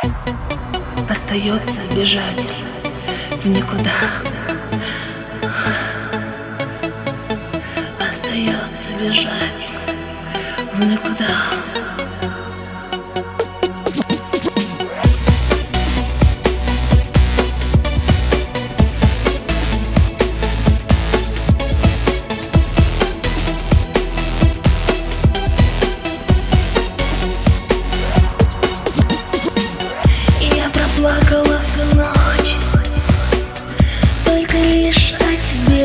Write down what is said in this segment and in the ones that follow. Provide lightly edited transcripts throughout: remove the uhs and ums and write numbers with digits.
Остается бежать в никуда. Остается бежать в никуда. Плакала всю ночь, только лишь о тебе.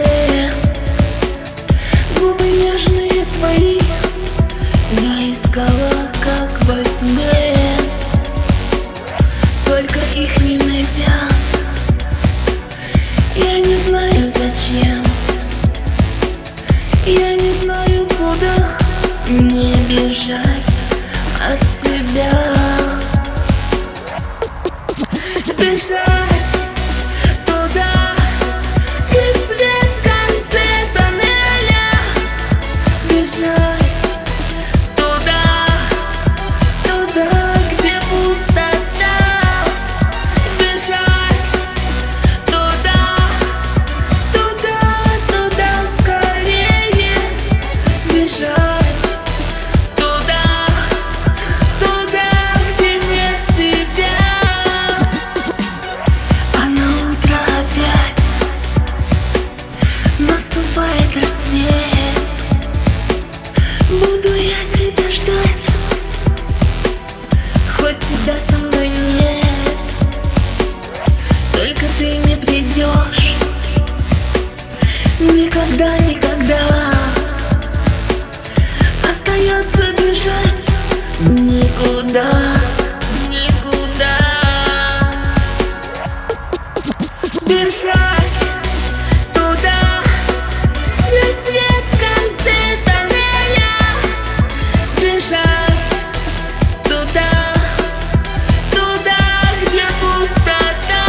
Губы нежные твои я искала, как во сне. Только их не найдя, я не знаю зачем, я не знаю куда мне бежать от себя. Бежать туда, где свет в конце тоннеля. Бежать туда, туда, где пустота. Бежать туда, туда, туда скорее. Бежать туда, туда, где нет тебя. Наступает рассвет, буду я тебя ждать, хоть тебя со мной нет. Только ты не придешь никогда, никогда. Остается бежать никуда, никуда. Бежать туда, где свет в конце тоннеля. Бежать туда, туда, где пустота.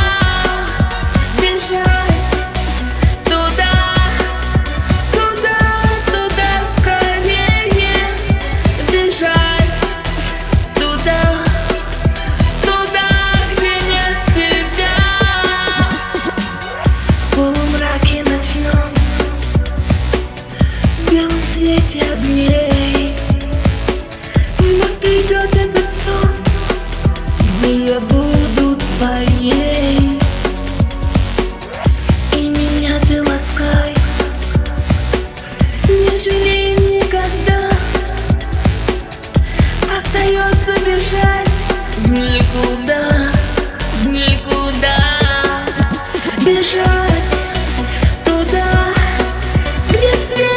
Бежать туда, туда, туда скорее. Бежать туда, туда, где нет тебя. В полумраке ночном, в белом свете огней, вновь придет этот сон, где я буду твоей. И меня ты ласкай, не жалей никогда. Остается бежать в никуда, в никуда. Бежать туда, где свет